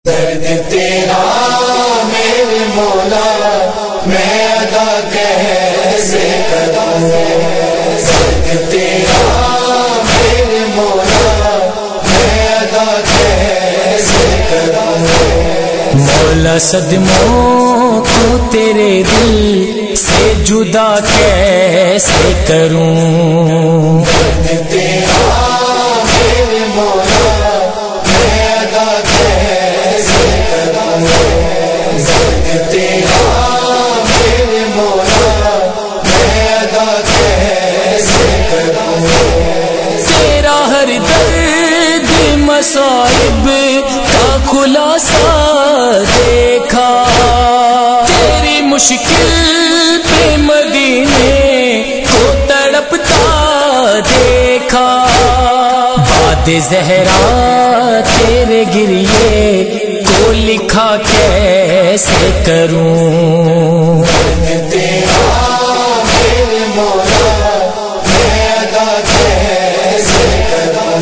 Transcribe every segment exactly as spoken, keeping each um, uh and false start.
درد تیرا میرے مولا میں ادا کیسے کروں، درد تیرا میرے مولا میں ادا کیسے کروں، مولا صدموں کو تیرے دل سے جدا کیسے کروں، درد تیرا میرے مولا میں ادا کیسے کروں، درد تیرا میرے مولا میں ادا کیسے کروں، تیرا ہر درد مصائب کا خلاصہ دیکھا، تیری مشکل پہ مدینے کو تڑپتا دیکھا، باد زہرا تیرے گریے کو لکھا کیسے کروں، درد تیرا میرے مولا میں ادا کیسے کروں،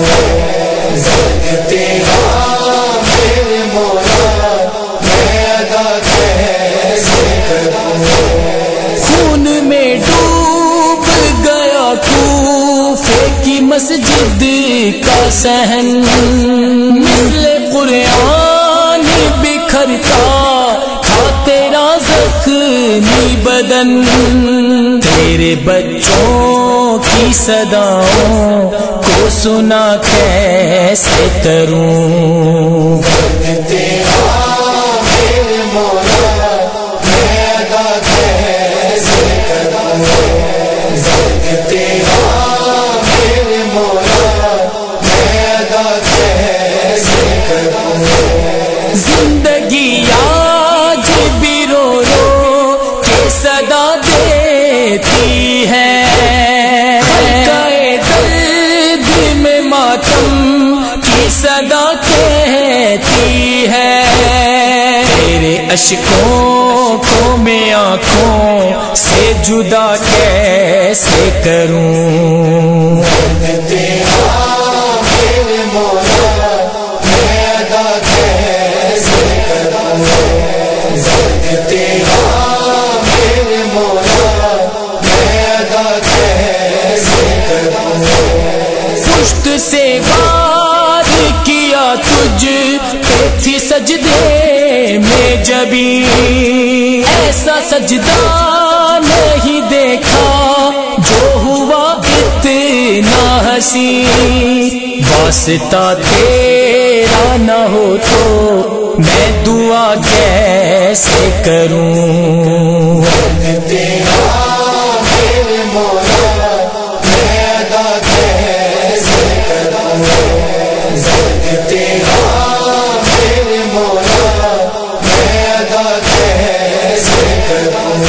درد تیرا میرے مولا میں ادا کیسے کروں، خون میں ڈوب گیا کوفے کی مسجد کا صحن، مثل قرآن بکھرتا تھا تیرا زخمی بدن، تیرے بچوں کی صداؤں کو سنا کیسے کروں، درد تیرا میرے مولا میں ادا کیسے کروں، درد تیرا میرے مولا میں ادا کیسے کروں، زندگی آج بھی رو رو کے صدا دیتی ہے، خلقۂ درد میں ماتم کی صدا کہتی ہے، تیرے اشکوں کو میں آنکھوں سے جدا کیسے کروں، درد تیرا میرے مولا میں ادا کیسے کروں، درد تیرا میرے مولا میں ادا کیسے کروں، پشت سے وار کیا تجھ پہ تھی سجدے میں جبھی، ایسا سجدہ نہیں دیکھا جو ہوا اتنا حسین، واسطہ تیرا نہ ہو تو میں دعا کیسے کروں، درد تیرا میرے مولا میں ادا کیسے کروں، درد تیرا میرے مولا میں ادا کیسے کروں،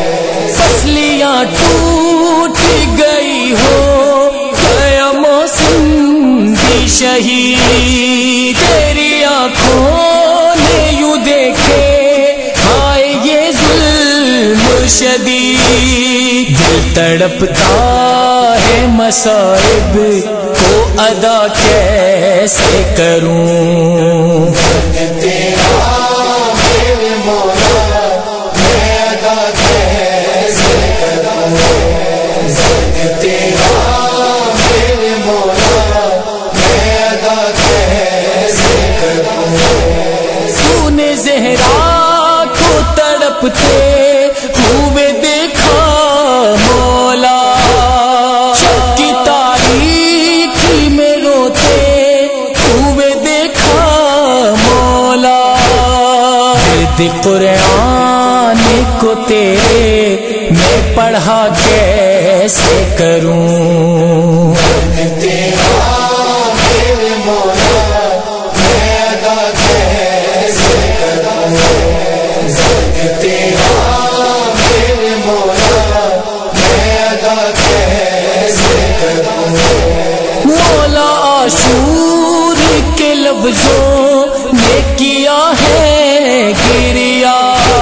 فصلیاں ٹوٹ گئی ہو گیا موسم بھی شہید، تیری آنکھوں نے یوں دیکھے ہائے یہ ظلم شدید، دل تڑپتا ہے مصائب کو ادا کیسے کروں، درد تیرا میرے مولا میں ادا کیسے کروں، درد تیرا میرے مولا میں ادا کیسے کروں، تو نے زہرا کو تڑپتے ہوئے دیکھا مولا، شب کی تاریکی میں روتے ہوئے دیکھا مولا، درد قرآن کو تیرے میں پڑھا کیسے کروں، درد تیرا میرے مولا میں ادا کیسے کروں، درد تیرا میرے مولا میں ادا کیسے کروں، مولا عاشور کے لفظوں نے کیا ہے گریا،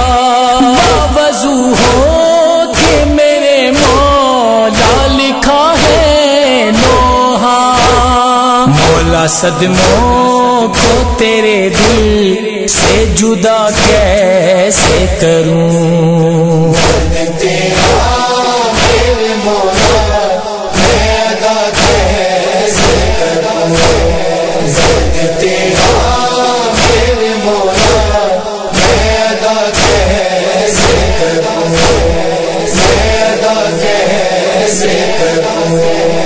باوضو ہو کہ میرے مولا لکھا ہے نوحہ، مولا صدموں کو تیرے دل سے جدا کیسے کروں؟ کیسے کروں